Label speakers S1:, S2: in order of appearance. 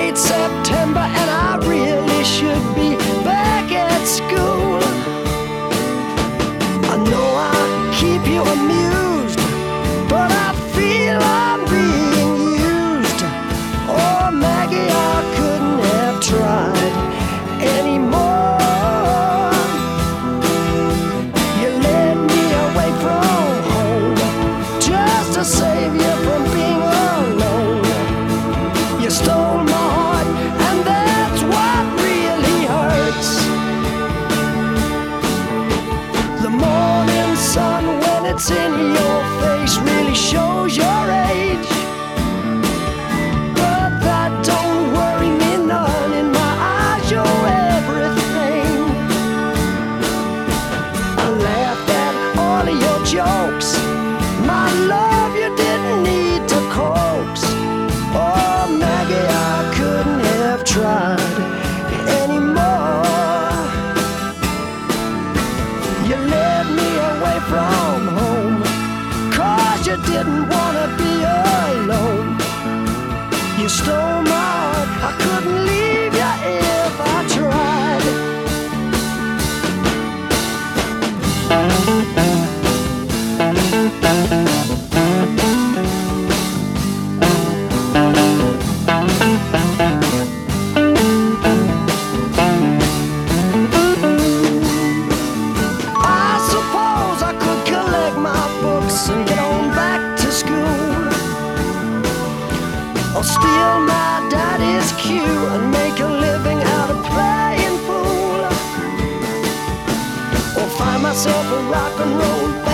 S1: late September and I really should be back at school. I know I keep you amused, but I feel I'm being used. Oh, Maggie, I couldn't have tried anymore. You led me away from home just to save you from being alone. You stole my heart, and that's what really hurts. The morning sun, when it's in your face, really shows your age. But that don't worry me none. In my eyes, you're everything. I laughed at all of your jokes. My love, you didn't need to coax. Oh, Maggie, I couldn't have tried anymore. You led me away from home, 'cause you didn't want to be alone. You stole my heart, I couldn't leave you if I tried. And get on back to school, or steal my daddy's cue and make a living out of playing fool, or find myself a rock and roll